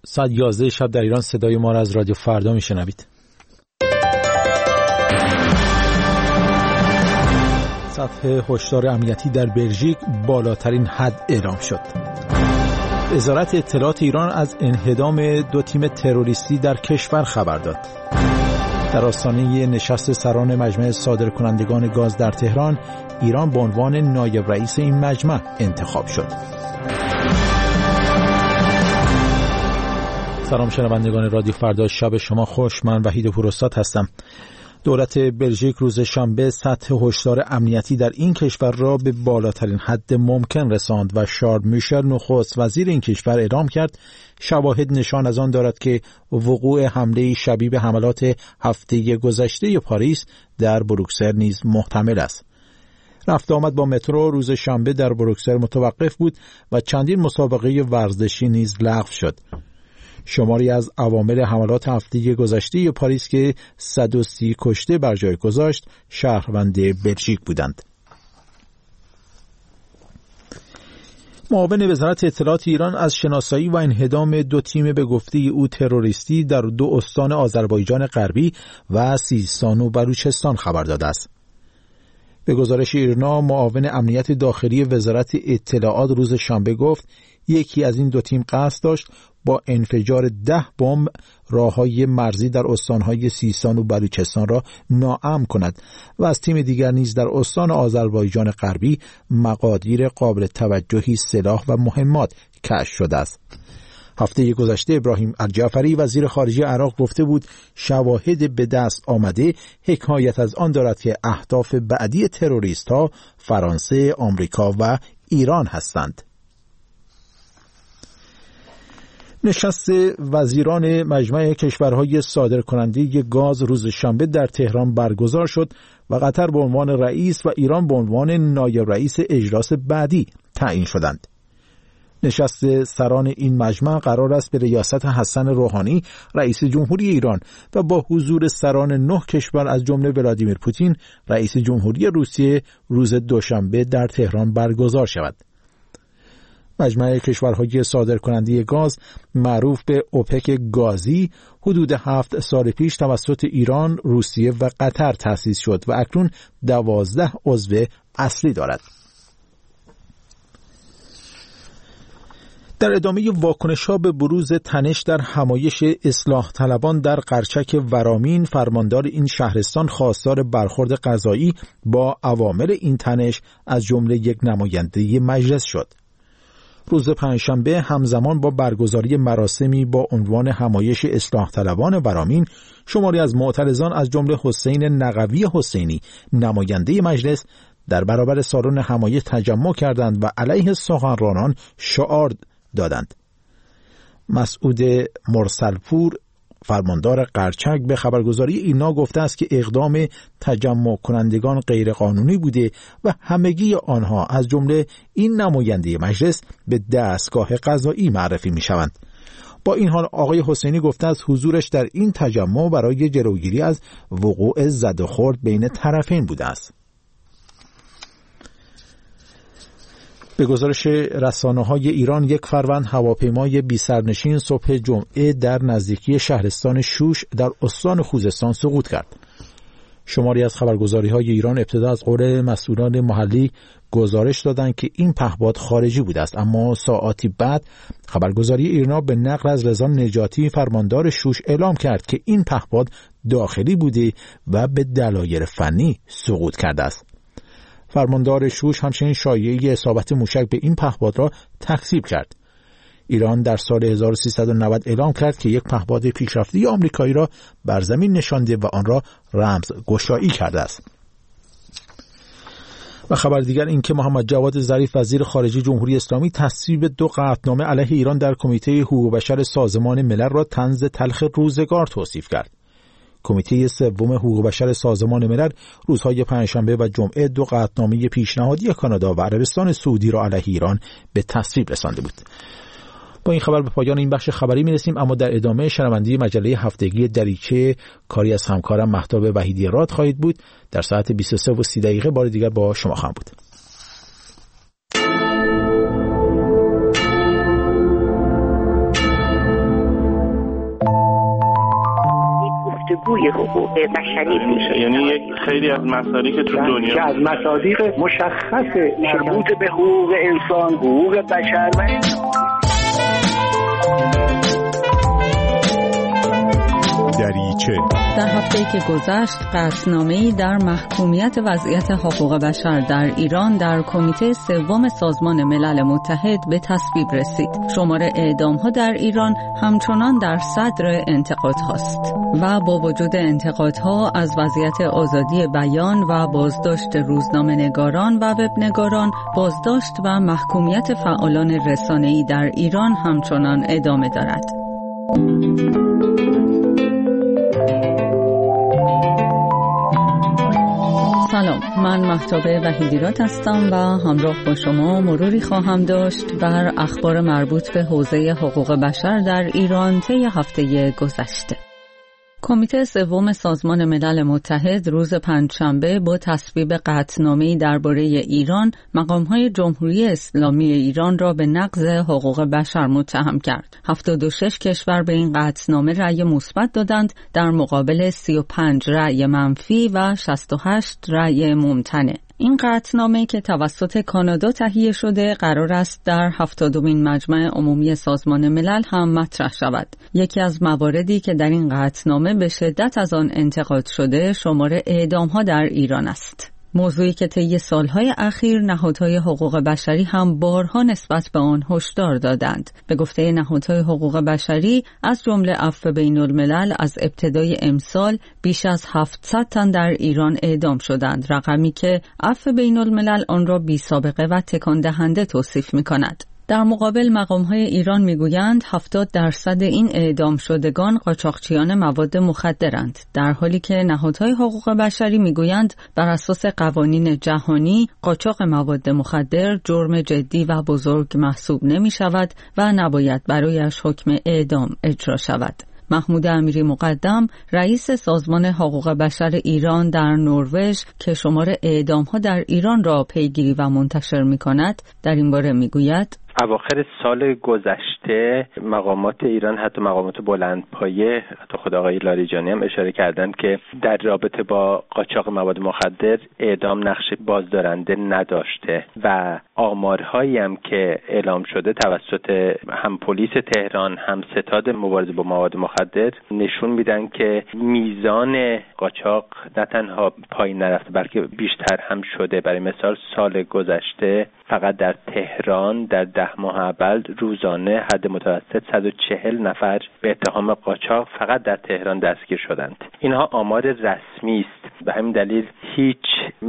ساعت 11 شب در ایران صدای ما را از رادیو فردا میشنوید. سطح هشدار امنیتی در بلژیک بالاترین حد اعلام شد. وزارت اطلاعات ایران از انهدام 2 تیم تروریستی در کشور خبر داد. در آستانه نشست سران مجمع صادرکنندگان گاز در تهران، ایران به عنوان نایب رئیس این مجمع انتخاب شد. سلام شنوندگان رادیو فردا، شب شما خوش. من وحید پوراستاد هستم. دولت بلژیک روز شنبه سطح هشدار امنیتی در این کشور را به بالاترین حد ممکن رساند و شارل میشل نخست وزیر این کشور اعلام کرد شواهد نشان از آن دارد که وقوع حمله شبیه به حملات هفته گذشته پاریس در بروکسل نیز محتمل است. رفت آمد با مترو روز شنبه در بروکسل متوقف بود و چندین مسابقه ورزشی نیز لغو شد. شماری از عوامل حملات هفته گذشته پاریس که 130 کشته بر جای گذاشت شهروند بلژیک بودند. معاون وزارت اطلاعات ایران از شناسایی و انهدام 2 تیم به گفته او تروریستی در 2 استان آذربایجان غربی و سیستان و بلوچستان خبر داده است. به گزارش ایرنا، معاون امنیت داخلی وزارت اطلاعات روز شنبه گفت یکی از این 2 تیم قصد داشت با انفجار 10 بمب راههای مرزی در استانهای سیستان و بلوچستان را ناامن کند و از تیم دیگر نیز در استان آذربایجان غربی مقادیر قابل توجهی سلاح و مهمات کشف شده است. هفته گذشته ابراهیم الجعفری وزیر خارجه عراق گفته بود شواهد به دست آمده حکایت از آن دارد که اهداف بعدی تروریست‌ها فرانسه، آمریکا و ایران هستند. نشست وزیران مجمع کشورهای صادرکننده گاز روز شنبه در تهران برگزار شد و قطر به عنوان رئیس و ایران به عنوان نایب رئیس اجلاس بعدی تعیین شدند. نشست سران این مجمع قرار است به ریاست حسن روحانی رئیس جمهوری ایران و با حضور سران 9 کشور از جمله ولادیمیر پوتین رئیس جمهوری روسیه روز دوشنبه در تهران برگزار شود. مجمع کشورهای صادرکننده گاز معروف به اوپک گازی حدود 7 سال پیش توسط ایران، روسیه و قطر تأسیس شد و اکنون 12 عضو اصلی دارد. در ادامه واکنش‌ها به بروز تنش در همایش اصلاح طلبان در قرچک ورامین، فرماندار این شهرستان خواستار برخورد قضایی با عوامل این تنش از جمله یک نماینده مجلس شد. روز پنجشنبه همزمان با برگزاری مراسمی با عنوان همایش اصلاح طلبان ورامین، شماری از معترضان از جمله حسین نقوی حسینی نماینده مجلس در برابر سالن همایش تجمع کردند و علیه سخنرانان شعار دادند. مسعود مرسلپور فرماندار قرچک به خبرگزاری اینا گفته است که اقدام تجمع کنندگان غیرقانونی بوده و همگی آنها از جمله این نماینده مجلس به دستگاه قضایی معرفی می شوند. با این حال آقای حسینی گفته است حضورش در این تجمع برای جلوگیری از وقوع زد و خورد بین طرفین بوده است. به گزارش رسانه‌های ایران، 1 فروند هواپیمای بی سرنشین صبح جمعه در نزدیکی شهرستان شوش در استان خوزستان سقوط کرد. شماری از خبرگزاری‌های ایران ابتدا از قول مسئولان محلی گزارش دادند که این پهپاد خارجی بوده است، اما ساعاتی بعد خبرگزاری ایرنا به نقل از رضا نجاتی فرماندار شوش اعلام کرد که این پهپاد داخلی بوده و به دلایل فنی سقوط کرده است. فرماندار شوش همچنین شایعه اصابت موشک به این پهپاد را تکذیب کرد. ایران در سال 1390 اعلام کرد که یک پهپاد پیشرفته آمریکایی را بر زمین نشانده و آن را رمزگشایی کرده است. و خبر دیگر این که محمد جواد ظریف وزیر خارجه جمهوری اسلامی تصویب 2 قطعنامه علیه ایران در کمیته حقوق بشر سازمان ملل را طنز تلخ روزگار توصیف کرد. کمیته سوم حقوق بشر سازمان ملل روزهای پنجشنبه و جمعه 2 قطعنامه پیشنهادی کانادا و عربستان سعودی را علیه ایران به تصویب رسانده بود. با این خبر به پایان این بخش خبری میرسیم، اما در ادامه شنوندگی مجله هفتگی دریچه کاری از همکارم مهتاب وحیدی راد خواهید بود. در ساعت 23:30 بار دیگر با شما خواهم بود. الگوی حقوق بشری میشه. یعنی یک خیلی از مسائلی که تو دنیا که از مصادیق مشخص مربوط به حقوق انسان، حقوق بشر و در هفته‌ای که گذشت قطعنامه‌ای در محکومیت وضعیت حقوق بشر در ایران در کمیته سوم سازمان ملل متحد به تصویب رسید. شمار اعدام‌ها در ایران همچنان در صدر انتقادهاست و با وجود انتقادها از وضعیت آزادی بیان و بازداشت روزنامه‌نگاران و وبنگاران، بازداشت و محکومیت فعالان رسانه‌ای در ایران همچنان ادامه دارد. سلام، من مهتاب وحیدیراد هستم و همراه با شما مروری خواهم داشت بر اخبار مربوط به حوزه حقوق بشر در ایران طی هفته گذشته. کمیته سوم سازمان ملل متحد روز پنجشنبه با تصویب قطعنامه‌ای درباره ایران مقام‌های جمهوری اسلامی ایران را به نقض حقوق بشر متهم کرد. 76 کشور به این قطعنامه رأی مثبت دادند در مقابل 35 رأی منفی و 68 رأی ممتنع. این قطعنامه که توسط کانادا تهیه شده قرار است در 70مین مجمع عمومی سازمان ملل هم مطرح شود. یکی از مواردی که در این قطعنامه به شدت از آن انتقاد شده شمار اعدام‌ها در ایران است. موضوعی که طی سالهای اخیر نهادهای حقوق بشری هم بارها نسبت به آن هشدار دادند. به گفته نهادهای حقوق بشری از جمله عفو بین‌الملل از ابتدای امسال بیش از 700 تن در ایران اعدام شدند، رقمی که عفو بین‌الملل آن را بی‌سابقه و تکان دهنده توصیف می‌کند. در مقابل مقام‌های ایران می‌گویند 70% این اعدام شدگان قاچاقچیان مواد مخدرند، در حالی که نهادهای حقوق بشری می‌گویند بر اساس قوانین جهانی قاچاق مواد مخدر جرم جدی و بزرگ محسوب نمی‌شود و نباید برایش حکم اعدام اجرا شود. محمود امیری مقدم، رئیس سازمان حقوق بشر ایران در نروژ که شمار اعدام‌ها در ایران را پیگیری و منتشر می‌کند، در این باره می‌گوید: اواخر سال گذشته مقامات ایران، حتی مقامات بلندپایه، حتی خود آقای لاریجانی هم اشاره کردند که در رابطه با قاچاق مواد مخدر اعدام نقش بازدارنده نداشته و آمارهایی هم که اعلام شده توسط هم پلیس تهران هم ستاد مبارزه با مواد مخدر نشون میدن که میزان قاچاق نه تنها پایین نرفته بلکه بیشتر هم شده. برای مثال سال گذشته فقط در تهران در 10 ماه اول روزانه حد متوسط 140 نفر به اتهام قاچاق فقط در تهران دستگیر شدند. اینها آمار رسمی است. به همین دلیل هیچ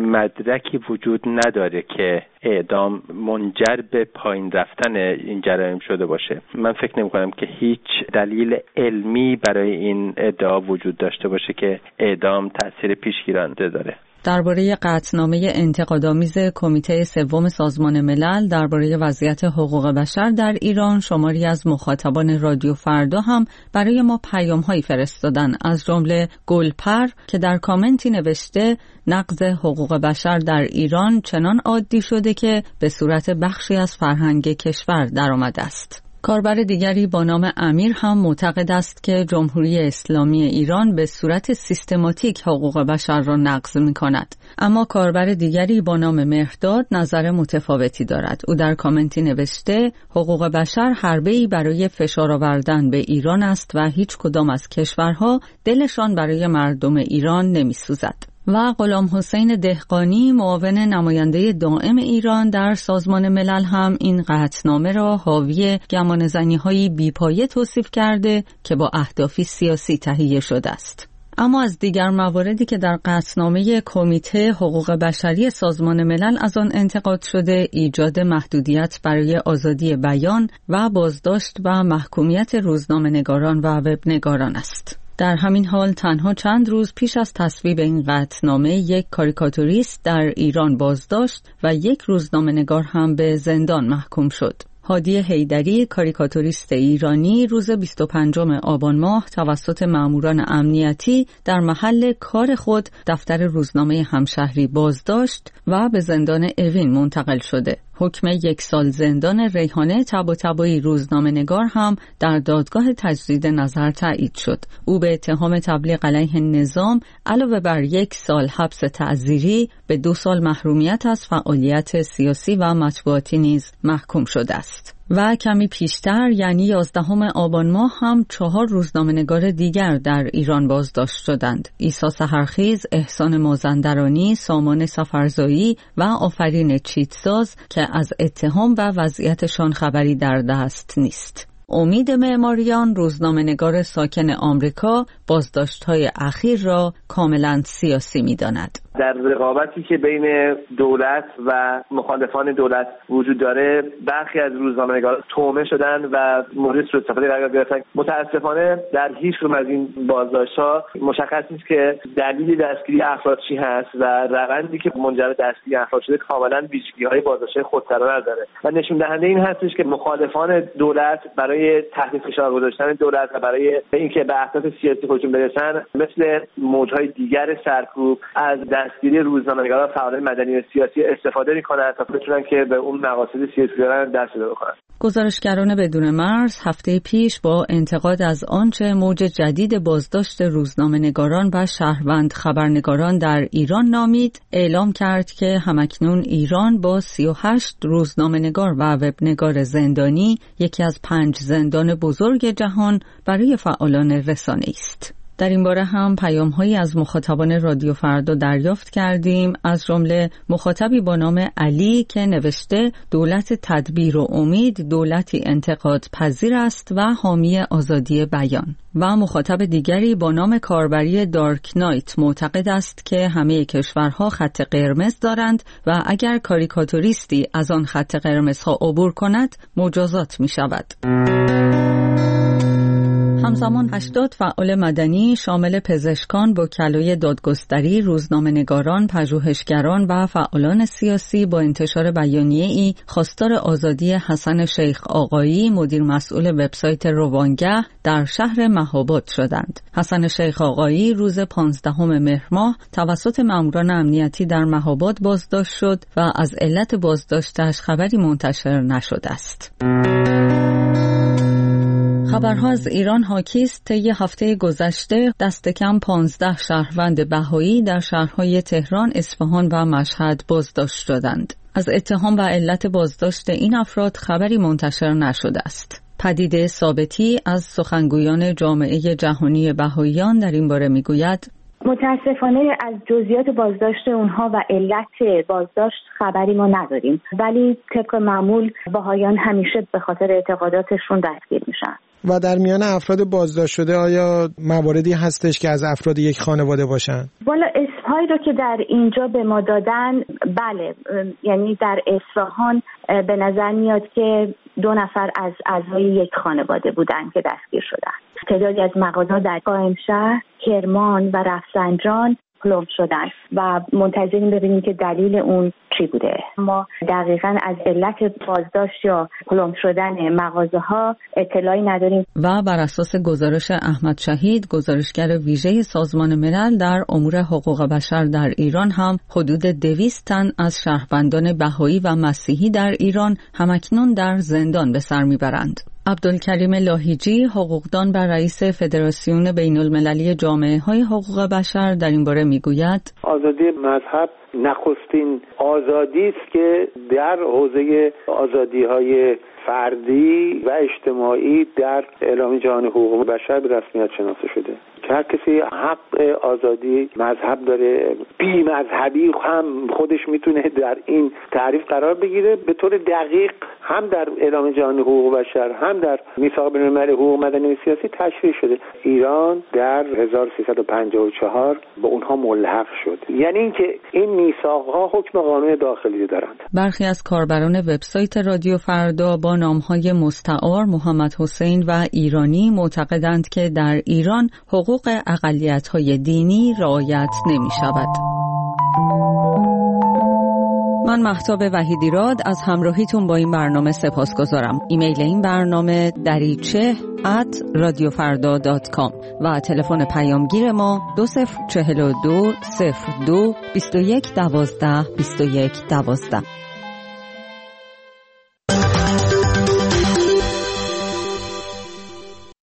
مدرکی وجود نداره که اعدام منجر به پایین رفتن این جرایم شده باشه. من فکر نمی‌کنم که هیچ دلیل علمی برای این ادعا وجود داشته باشه که اعدام تأثیر پیشگیرنده داره. درباره قطعنامه انتقادآمیز کمیته سوم سازمان ملل درباره وضعیت حقوق بشر در ایران شماری از مخاطبان رادیو فردا هم برای ما پیام‌هایی فرستادن، از جمله گلپر که در کامنتی نوشته نقض حقوق بشر در ایران چنان عادی شده که به صورت بخشی از فرهنگ کشور درآمده است. کاربر دیگری با نام امیر هم معتقد است که جمهوری اسلامی ایران به صورت سیستماتیک حقوق بشر را نقض می‌کند. اما کاربر دیگری با نام مهرداد نظر متفاوتی دارد. او در کامنتی نوشته حقوق بشر حربه‌ای برای فشار آوردن به ایران است و هیچ کدام از کشورها دلشان برای مردم ایران نمی‌سوزد. و غلام حسین دهقانی، معاون نماینده دائم ایران در سازمان ملل، هم این قطعنامه را حاوی گمانه‌زنی‌های بی‌پایه توصیف کرده که با اهدافی سیاسی تهیه شده است. اما از دیگر مواردی که در قطعنامه کمیته حقوق بشری سازمان ملل از آن انتقاد شده، ایجاد محدودیت برای آزادی بیان و بازداشت و محکومیت روزنامه‌نگاران و وبنگاران است. در همین حال تنها چند روز پیش از تصویب این قطعنامه یک کاریکاتوریست در ایران بازداشت و یک روزنامه‌نگار هم به زندان محکوم شد. هادی حیدری، کاریکاتوریست ایرانی، روز 25 آبان ماه توسط ماموران امنیتی در محل کار خود دفتر روزنامه همشهری بازداشت و به زندان اوین منتقل شده. حکم 1 سال زندان ریحانه طباطبایی روزنامه‌نگار هم در دادگاه تجدید نظر تایید شد. او به اتهام تبلیغ علیه نظام علاوه بر 1 سال حبس تعزیری به 2 سال محرومیت از فعالیت سیاسی و مطبوعاتی نیز محکوم شده است. و کمی پیشتر یعنی 11 آبان ماه هم 4 روزنامه‌نگار دیگر در ایران بازداشت شدند. عیسی سحرخیز، احسان مازندرانی، سامان سفرزایی و آفرین چیتساز که از اتهام و وضعیتشان خبری در دست نیست. امید معماریان، روزنامه‌نگار ساکن آمریکا، بازداشت‌های اخیر را کاملا سیاسی می‌داند. در رقابتی که بین دولت و مخالفان دولت وجود داره، برخی از روزنامه‌نگاران تومه شدن و مورد سوء استفاده قرار گرفتن. متاسفانه در هیچ کدوم از این بازداشت‌ها مشخص نیست که دلیل دستگیری افراد چی هست و روندی که منجر به دستگیری افراد شده کاملا ویژگی‌های بازداشت خودسرانه داره و نشون دهنده این هستش که مخالفان دولت برای تحت فشار گذاشتن دولت و برای اینکه به اهداف سیاسی خودشون برسن، مثل موج‌های دیگر سرکوب از دستگیری روزنامه‌نگاران، فعالان مدنی و سیاسی استفاده می‌کنند تا بتونن که به اون مقاصد سیاسی دارن دست پیدا بکنن. گزارشگران بدون مرز هفته پیش با انتقاد از آنچه موج جدید بازداشت روزنامه‌نگاران و شهروند خبرنگاران در ایران نامید، اعلام کرد که همکنون ایران با 38 روزنامه‌نگار و وبنگار زندانی یکی از 5 زندان بزرگ جهان برای فعالان رسانه‌ای است. در این باره هم پیام‌هایی از مخاطبان رادیو فردا دریافت کردیم، از جمله مخاطبی با نام علی که نوشته دولت تدبیر و امید دولتی انتقاد پذیر است و حامی آزادی بیان، و مخاطب دیگری با نام کاربری دارک نایت معتقد است که همه کشورها خط قرمز دارند و اگر کاریکاتوریستی از آن خط قرمزها عبور کند مجازات می شود. همزمان 80 فعال مدنی شامل پزشکان، وکلای دادگستری، روزنامه‌نگاران، پژوهشگران و فعالان سیاسی با انتشار بیانیه‌ای خواستار آزادی حسن شیخ آقایی، مدیر مسئول وبسایت روانگه در شهر مهاباد شدند. حسن شیخ آقایی روز 15 مهر ماه توسط ماموران امنیتی در مهاباد بازداشت شد و از علت بازداشتش خبری منتشر نشده است. خبرها از ایران حاکی است. طی هفته گذشته دست کم 15 شهروند بهایی در شهرهای تهران، اصفهان و مشهد بازداشت شدند. از اتهام و علت بازداشت این افراد خبری منتشر نشده است. پدیده ثابتی از سخنگویان جامعه جهانی بهاییان در این باره میگوید: متاسفانه از جزئیات بازداشت اونها و علت بازداشت خبری ما نداریم، ولی طبق معمول بهاییان همیشه به خاطر اعتقاداتشون دستگیر میشن. و در میان افراد بازداشت شده آیا مواردی هستش که از افراد یک خانواده باشن؟ والا اسمهایی رو که در اینجا به ما دادن، بله، یعنی در اصفهان به نظر میاد که 2 نفر از اعضای یک خانواده بودن که دستگیر شدن. تعدادی از مغازه‌ها در قائمشهر، کرمان و رفسنجان پلم شدن و منتظریم ببینیم که دلیل اون چی بوده. ما دقیقاً از علت بازداشت یا پلم شدن مغازه‌ها اطلاعی نداریم. و بر اساس گزارش احمد شهید، گزارشگر ویژه سازمان ملل در امور حقوق بشر در ایران، هم حدود 200 تن از شهروندان بهایی و مسیحی در ایران همکنون در زندان به سر میبرند. عبدالکریم لاهیجی، حقوقدان و رئیس فدراسیون بین‌المللی جامعه‌های حقوق بشر، در این باره میگوید: آزادی مذهب نخستین آزادی است که در حوزه آزادی‌های فردی و اجتماعی در اعلامیه جهانی حقوق بشر به رسمیت شناخته شده. که هر کسی حق آزادی مذهب داره. بی مذهبی هم خودش میتونه در این تعریف قرار بگیره. به طور دقیق هم در اعلامیه جهانی حقوق بشر هم در میثاق بین‌المللی حقوق مدنی و سیاسی تشریح شده. ایران در 1354 با اونها ملحق شد. یعنی اینکه این میثاق‌ها حکم قانون داخلی دارند. برخی از کاربران وبسایت رادیو فردا با نام‌های مستعار محمد حسین و ایرانی معتقدند که در ایران حقوق اقلیت‌های دینی رعایت نمی‌شود. من مهتاب وحیدیراد از همراهیتون با این برنامه سپاسگزارم. ایمیل این برنامه dariche@radiofarda.com و تلفن پیامگیر ما 2042 02 21 12 21 12.